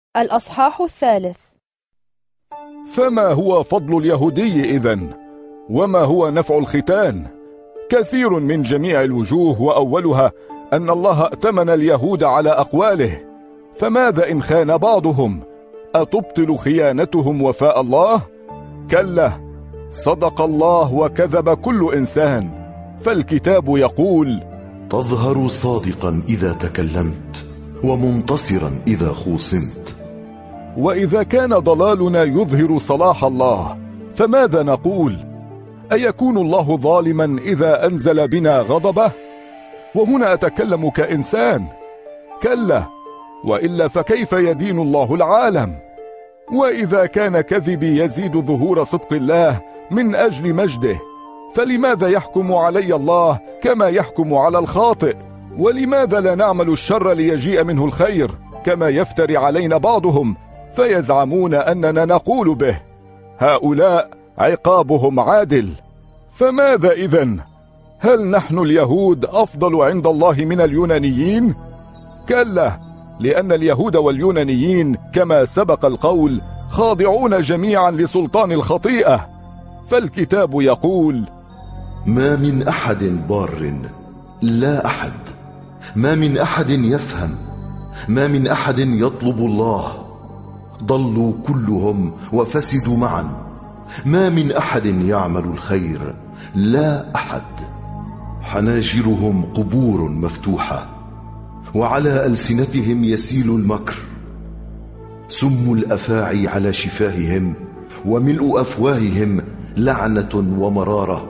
الأصحاح 3. فما هو فضل اليهودي إذن؟ وما هو نفع الختان؟ كثير من جميع الوجوه، وأولها أن الله ائتمن اليهود على أقواله. فماذا إن خان بعضهم؟ أتبطل خيانتهم وفاء الله؟ كلا، صدق الله وكذب كل إنسان. فالكتاب يقول: تظهر صادقا إذا تكلمت ومنتصرا إذا خوصمت. وإذا كان ضلالنا يظهر صلاح الله، فماذا نقول؟ أيكون الله ظالما إذا أنزل بنا غضبه؟ وهنا أتكلم كإنسان. كلا، وإلا فكيف يدين الله العالم؟ وإذا كان كذبي يزيد ظهور صدق الله من أجل مجده، فلماذا يحكم علي الله كما يحكم على الخاطئ؟ ولماذا لا نعمل الشر ليجيء منه الخير كما يفتري علينا بعضهم فيزعمون أننا نقول به؟ هؤلاء عقابهم عادل. فماذا إذن؟ هل نحن اليهود أفضل عند الله من اليونانيين؟ كلا، لأن اليهود واليونانيين كما سبق القول خاضعون جميعا لسلطان الخطيئة. فالكتاب يقول: ما من أحد بار، لا أحد. ما من أحد يفهم، ما من أحد يطلب الله. ضلوا كلهم وفسدوا معا. ما من أحد يعمل الخير، لا أحد. حناجرهم قبور مفتوحة، وعلى ألسنتهم يسيل المكر. سم الأفاعي على شفاههم، وملء أفواههم لعنة ومرارة.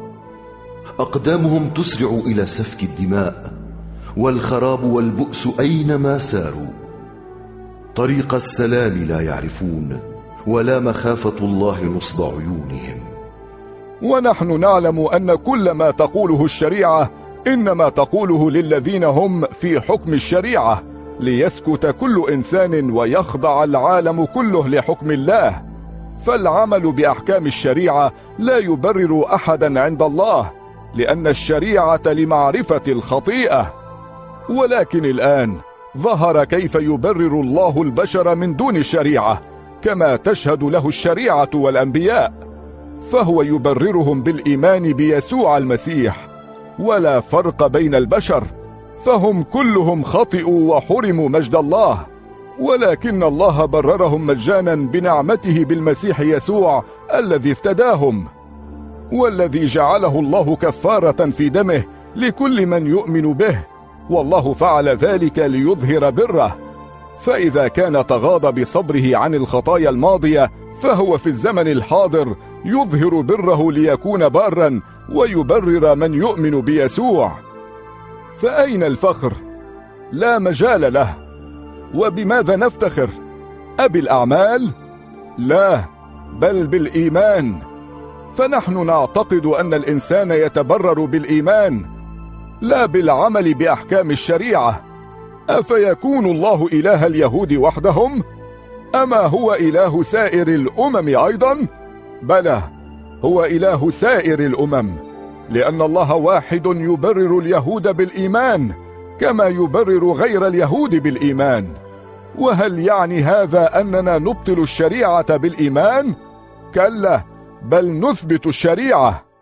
أقدامهم تسرع إلى سفك الدماء، والخراب والبؤس أينما ساروا. طريق السلام لا يعرفون، ولا مخافة الله نصب عيونهم. ونحن نعلم أن كل ما تقوله الشريعة إنما تقوله للذين هم في حكم الشريعة، ليسكت كل إنسان ويخضع العالم كله لحكم الله. فالعمل بأحكام الشريعة لا يبرر أحدا عند الله، لأن الشريعة لمعرفة الخطيئة. ولكن الآن ظهر كيف يبرر الله البشر من دون الشريعة، كما تشهد له الشريعة والأنبياء. فهو يبررهم بالإيمان بيسوع المسيح، ولا فرق بين البشر، فهم كلهم خطئوا وحرموا مجد الله. ولكن الله بررهم مجانا بنعمته بالمسيح يسوع الذي افتداهم، والذي جعله الله كفارة في دمه لكل من يؤمن به. والله فعل ذلك ليظهر بره. فإذا كان تغاضى بصبره عن الخطايا الماضية، فهو في الزمن الحاضر يظهر بره ليكون بارا ويبرر من يؤمن بيسوع. فأين الفخر؟ لا مجال له. وبماذا نفتخر؟ أبالأعمال؟ لا، بل بالإيمان. فنحن نعتقد أن الإنسان يتبرر بالإيمان، لا بالعمل بأحكام الشريعة. أفيكون الله إله اليهود وحدهم؟ أما هو إله سائر الأمم أيضا؟ بلى، هو إله سائر الأمم، لأن الله واحد يبرر اليهود بالإيمان كما يبرر غير اليهود بالإيمان. وهل يعني هذا أننا نبطل الشريعة بالإيمان؟ كلا، بل نثبت الشريعة.